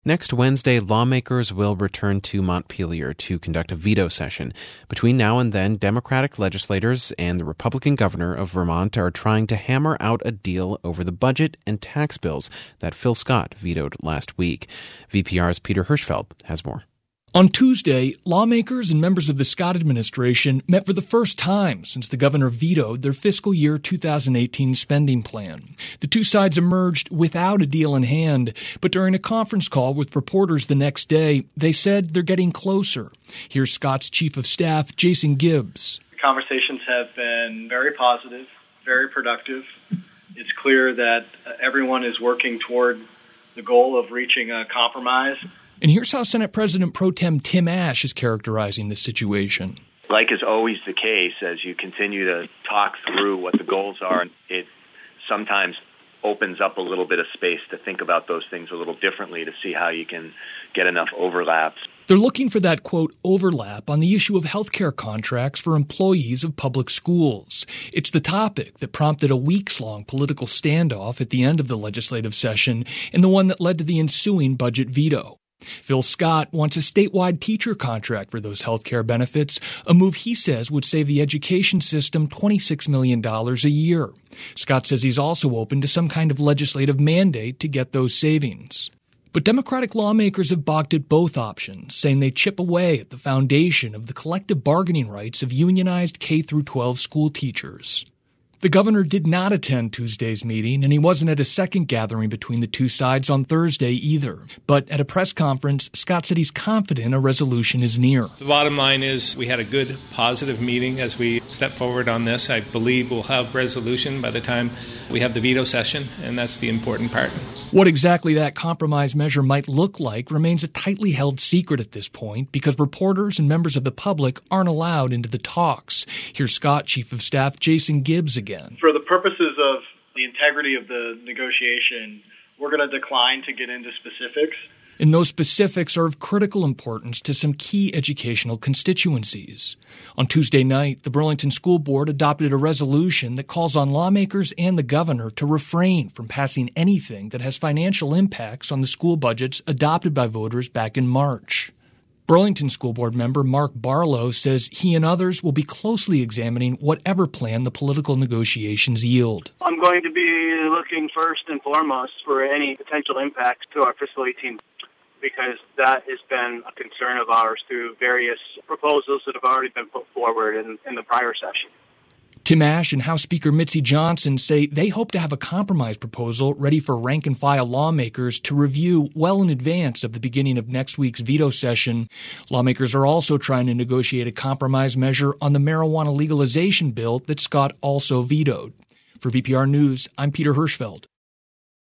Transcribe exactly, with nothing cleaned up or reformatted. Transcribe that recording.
Next Wednesday, lawmakers will return to Montpelier to conduct a veto session. Between now and then, Democratic legislators and the Republican governor of Vermont are trying to hammer out a deal over the budget and tax bills that Phil Scott vetoed last week. V P R's Peter Hirschfeld has more. On Tuesday, lawmakers and members of the Scott administration met for the first time since the governor vetoed their fiscal year two thousand eighteen spending plan. The two sides emerged without a deal in hand, but during a conference call with reporters the next day, they said they're getting closer. Here's Scott's chief of staff, Jason Gibbs. The conversations have been very positive, very productive. It's clear that everyone is working toward the goal of reaching a compromise. And here's how Senate President Pro Tem Tim Ash is characterizing the situation. Like is always the case, as you continue to talk through what the goals are, it sometimes opens up a little bit of space to think about those things a little differently to see how you can get enough overlaps. They're looking for that, quote, overlap on the issue of health care contracts for employees of public schools. It's the topic that prompted a weeks-long political standoff at the end of the legislative session and the one that led to the ensuing budget veto. Phil Scott wants a statewide teacher contract for those health care benefits, a move he says would save the education system twenty-six million dollars a year. Scott says he's also open to some kind of legislative mandate to get those savings. But Democratic lawmakers have balked at both options, saying they chip away at the foundation of the collective bargaining rights of unionized K through twelve school teachers. The governor did not attend Tuesday's meeting, and he wasn't at a second gathering between the two sides on Thursday either. But at a press conference, Scott said he's confident a resolution is near. The bottom line is we had a good, positive meeting as we step forward on this. I believe we'll have resolution by the time we have the veto session, and that's the important part. What exactly that compromise measure might look like remains a tightly held secret at this point because reporters and members of the public aren't allowed into the talks. Here's Scott Chief of Staff Jason Gibbs again. For the purposes of the integrity of the negotiation, we're going to decline to get into specifics. And those specifics are of critical importance to some key educational constituencies. On Tuesday night, the Burlington School Board adopted a resolution that calls on lawmakers and the governor to refrain from passing anything that has financial impacts on the school budgets adopted by voters back in March. Burlington School Board member Mark Barlow says he and others will be closely examining whatever plan the political negotiations yield. I'm going to be looking first and foremost for any potential impacts to our fiscal eighteen, because that has been a concern of ours through various proposals that have already been put forward in, in the prior session. Tim Ash and House Speaker Mitzi Johnson say they hope to have a compromise proposal ready for rank-and-file lawmakers to review well in advance of the beginning of next week's veto session. Lawmakers are also trying to negotiate a compromise measure on the marijuana legalization bill that Scott also vetoed. For V P R News, I'm Peter Hirschfeld.